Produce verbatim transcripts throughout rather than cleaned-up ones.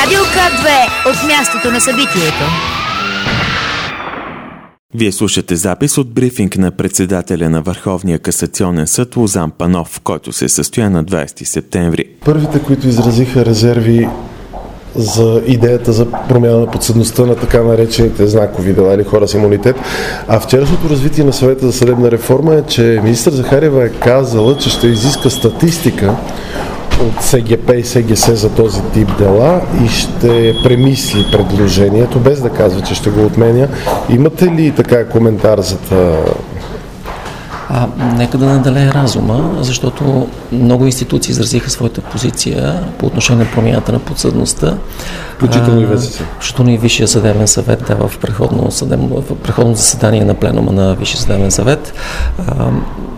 Радио К две от мястото на събитието. Вие слушате запис от брифинг на председателя на Върховния касационен съд Лозан Панов, който се състоя на двадесети септември. Първите, които изразиха резерви за идеята за промяна на подсъдността на така наречените знакови дела или хора с имунитет. А вчерашното развитие на съвета за съдебна реформа е, че министър Захариева е казала, че ще изиска статистика от С Г П и С Г С за този тип дела и ще премисли предложението, без да казва, че ще го отменя. Имате ли така коментар за това? А, нека да наделее разума, защото много институции изразиха своята позиция по отношение на промяната на подсъдността. Включително и В С С. Включително и Висшия съдебен съвет, да, в преходно, съдебно, в преходно заседание на пленума на Висшия съдебен съвет. А,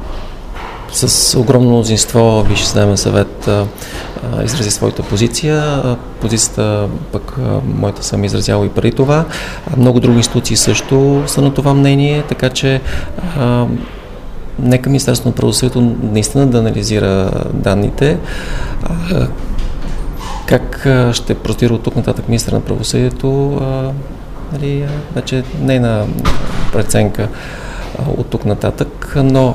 с огромно мнозинство Висшия съдебен съвет а, а, изрази своята позиция. А, позицията пък а, моята съм изразяла и преди това. А, много други институции също са на това мнение, така че а, нека Министерството на правосъдието наистина да анализира данните. А, как а, ще простира от тук нататък министър на правосъдието, а, нали, вече нейна преценка а, от тук нататък, но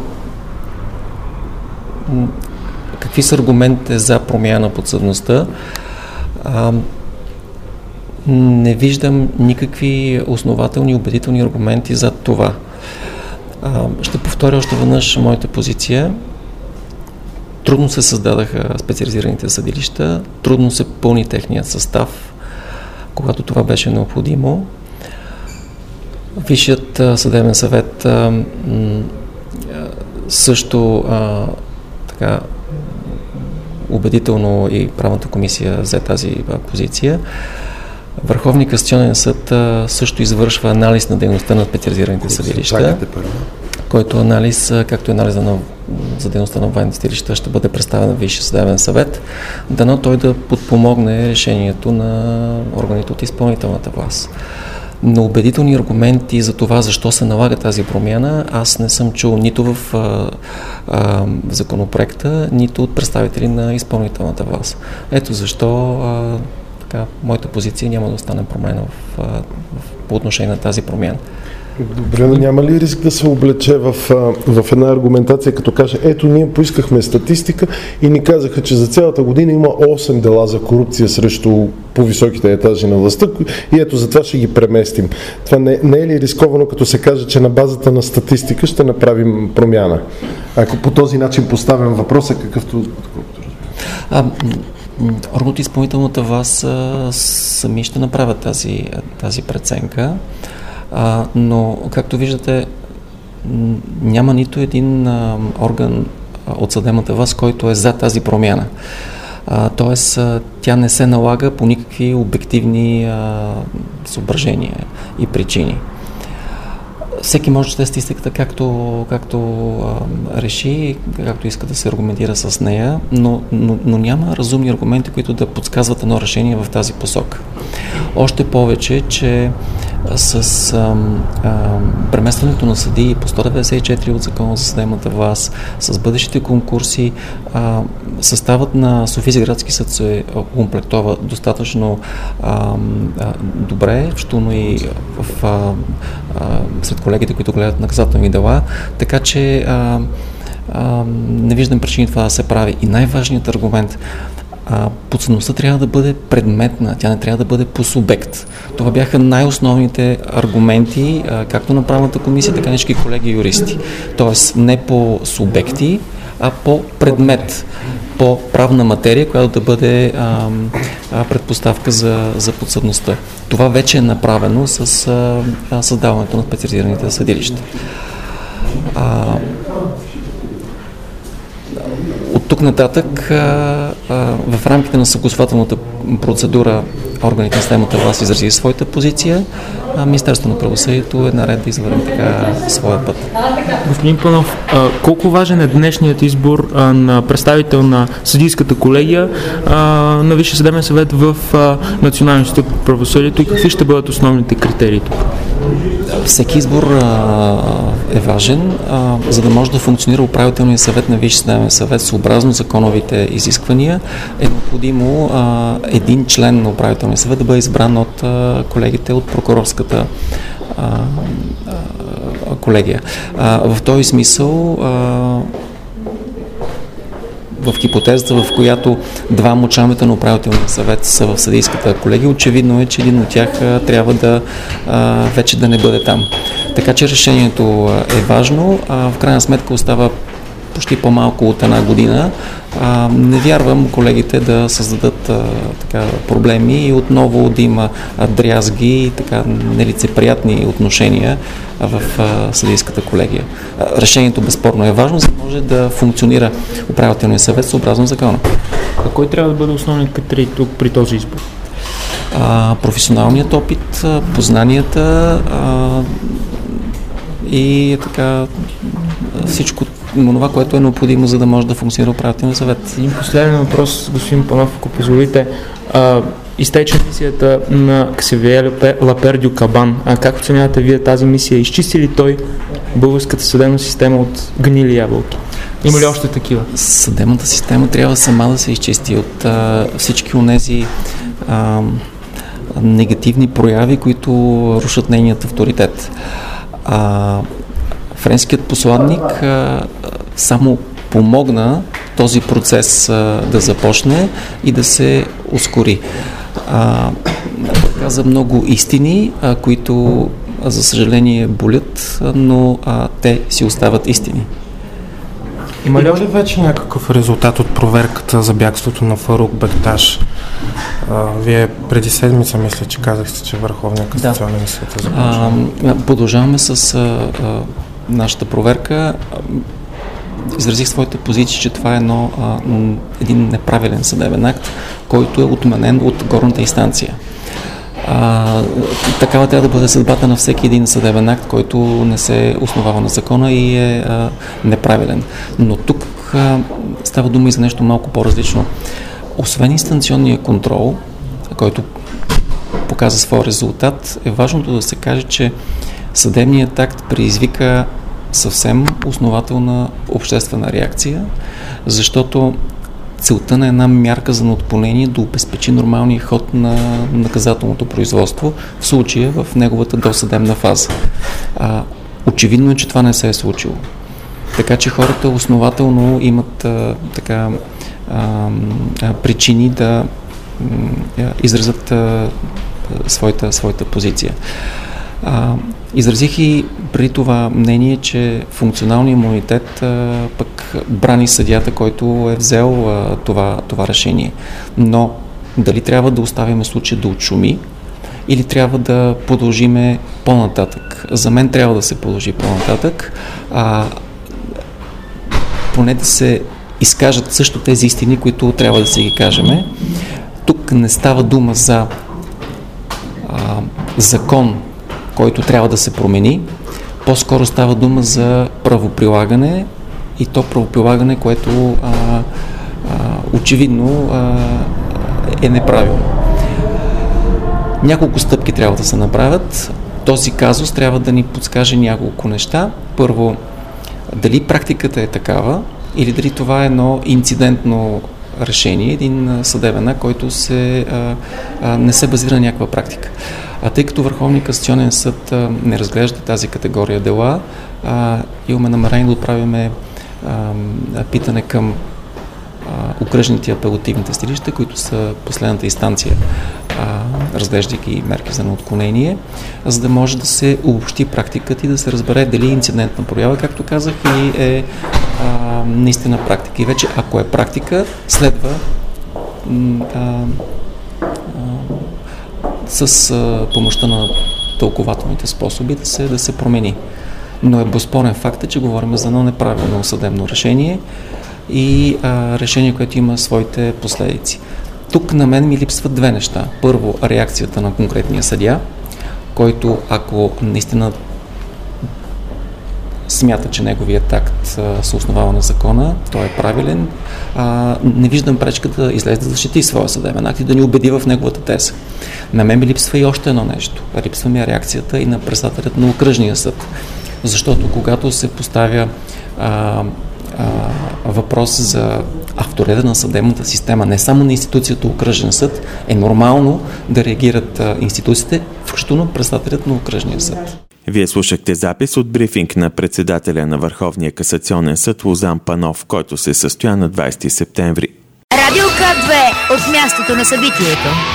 какви са аргументите за промяна на подсъдността? А, не виждам никакви основателни и убедителни аргументи за това. А, ще повторя още веднъж моята позиция. Трудно се създадаха специализираните съдилища, трудно се пълни техният състав, когато това беше необходимо. Висшият съдебен съвет а, м, също а, така убедително и правната комисия взе тази а, позиция. Върховния касационен съд а, също извършва анализ на дейността на специализираните съдилища, който анализ, както и анализа на, за дейността на военните съдилища, ще бъде представен на Висшия съдебен съвет, дано той да подпомогне решението на органите от изпълнителната власт. Но убедителни аргументи за това, защо се налага тази промяна, аз не съм чул нито в а, а, законопроекта, нито от представители на изпълнителната власт. Ето защо а, така, моята позиция няма да остане променена в, в, по отношение на тази промяна. Добре, но няма ли риск да се облече в, в една аргументация, като каже, ето ние поискахме статистика и ни казаха, че за цялата година има осем дела за корупция срещу по-високите етажи на властта и ето затова ще ги преместим. Това не, не е ли рисковано, като се каже, че на базата на статистика ще направим промяна? Ако по този начин поставям въпроса, какъвто... А, органът изпълнителната власт сами ще направят тази, тази преценка. А, но, както виждате, няма нито един а, орган а, от съдебната власт, който е за тази промяна. А, тоест, а, тя не се налага по никакви обективни а, съображения и причини. Всеки може да чете статистиката както, както а, реши, както иска да се аргументира с нея, но, но, но няма разумни аргументи, които да подсказват едно решение в тази посока. Още повече, че с а, а, преместването на съдии по сто деветдесет и четири от Закона за съдебната власт, с бъдещите конкурси, а, съставът на Софийски градски съд се комплектова достатъчно а, а, добре, включително и в, а, а, сред колегите, които гледат наказателни дела, така че а, а, не виждам причини това да се прави. И най-важният аргумент, А, подсъдността трябва да бъде предметна, тя не трябва да бъде по субект. Това бяха най-основните аргументи, а, както на правната комисия, така и всички колеги юристи. Тоест не по субекти, а по предмет, по правна материя, която да бъде а, а, предпоставка за, за подсъдността. Това вече е направено с а, създаването на специализираните съдилища. А, От тук нататък, а, а, в рамките на съгласувателната процедура, органите на съдебната власт изрази своята позиция, а Министерството на правосъдието е наред да извърви така своя път. Господин Панов, а, колко важен е днешният избор а, на представител на съдийската колегия а, на Висшия съдебен съвет в а, Националния институт по правосъдието и какви ще бъдат основните критерии тук? Всеки избор а, е важен, а, за да може да функционира управителният съвет на Висшия съдебен съвет съобразно законовите изисквания. Е необходимо а, един член на управителния управителния съвет да бъде избран от а, колегите от прокурорската а, а, колегия. А, в този смисъл а, в хипотезата, в която двама от членовете на управителния съвет са в съдийската колегия, очевидно е, че един от тях а, трябва да а, вече да не бъде там. Така че решението е важно. А, в крайна сметка остава почти по-малко от една година. А, не вярвам колегите да създадат а, така, проблеми и отново да има а, дрязги и така нелицеприятни отношения а, в а, съдийската колегия. А, решението безспорно е важно, за да може да функционира управителния съвет съобразно закона. А кой трябва да бъде основният критерий тук при този избор? А, професионалният опит, познанията а, и така всичко това, което е необходимо, за да може да функционира управителния съвет. Един последен въпрос, господин Панов, ако позволите. А, изтече мисията на Ксавие Лапердю Кабан. А как оценявате вие тази мисия? Изчисти ли той българската съдебна система от гнили ябълки? Има ли още такива? Съдебната система трябва сама да се изчисти от а, всички онези а, негативни прояви, които рушат нейният авторитет. А, френският посланник а, само помогна този процес а, да започне и да се ускори. А, каза много истини, а, които а, за съжаление болят, но а, те си остават истини. Има ли вече някакъв резултат от проверката за бягството на Фарук Бекташ? А, вие преди седмица, мисля, че казахте, че Върховния касационен да. съд е започнал. Продължаваме с а, а, нашата проверка. Изразих своите позиции, че това е едно, а, един неправилен съдебен акт, който е отменен от горната инстанция. А, такава трябва да бъде съдбата на всеки един съдебен акт, който не се основава на закона и е а, неправилен. Но тук а, става дума и за нещо малко по-различно. Освен инстанционния контрол, който показа своя резултат, е важното да се каже, че съдебният акт предизвика съвсем основателна обществена реакция, защото целта на една мярка за неотклонение да обезпечи нормалния ход на наказателното производство, в случая в неговата досъдебна фаза. А, очевидно е, че това не се е случило. Така че хората основателно имат а, така, а, а, причини да а, изразят а, своята, своята позиция. А, изразих и преди това мнение, че функционалният имунитет а, пък брани съдията, който е взел а, това, това решение. Но дали трябва да оставим случай да отшуми или трябва да продължиме по-нататък? За мен трябва да се продължи по-нататък, а, поне да се изкажат също тези истини, които трябва да си ги кажеме. Тук не става дума за а, закон, който трябва да се промени. По-скоро става дума за правоприлагане и то правоприлагане, което а, а, очевидно а, е неправилно. Няколко стъпки трябва да се направят. Този казус трябва да ни подскаже няколко неща. Първо, дали практиката е такава или дали това е едно инцидентно решение, един съдебен акт, който се, а, а, не се базира на някаква практика. А тъй като Върховния касационен съд а, не разглежда тази категория дела, а, имаме намерение да отправиме а, питане към а, окръжните и апелативните съдилища, които са последната инстанция, а, разглеждайки мерки за неотклонение, за да може да се обобщи практиката и да се разбере дали инцидентна проява, както казах, или е а, наистина практика. И вече, ако е практика, следва м, а, а, с а, помощта на тълкователните способи да се, да се промени. Но е безспорен факт, че говорим за едно неправилно съдебно решение и а, решение, което има своите последици. Тук на мен ми липсват две неща. Първо, реакцията на конкретния съдия, който, ако наистина смята, че неговият акт а, се основава на закона, той е правилен, а, не виждам пречка да излезе да защити своя съдебен акт и да ни убеди в неговата теза. На мен ми липсва и още едно нещо. Липсва ми реакцията и на председателят на окръжния съд. Защото когато се поставя а, а, въпрос за автореда на съдебната система, не само на институцията Окръжен съд, е нормално да реагират а, институциите, включително председателят на Окръжния съд. Вие слушахте запис от брифинг на председателя на Върховния касационен съд Лозан Панов, който се състоя на двадесети септември. Радио К две от мястото на събитието.